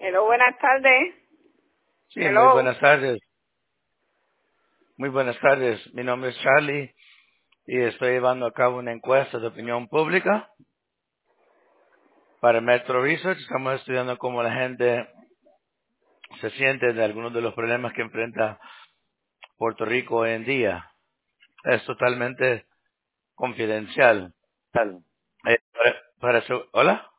Hello, buenas tardes. Sí, muy Hello. buenas tardes. Muy buenas tardes. Mi nombre es Charlie y estoy llevando a cabo una encuesta de opinión pública para Metro Research. Estamos estudiando cómo la gente se siente de algunos de los problemas que enfrenta Puerto Rico hoy en día. Es totalmente confidencial. Tal. ¿Hola?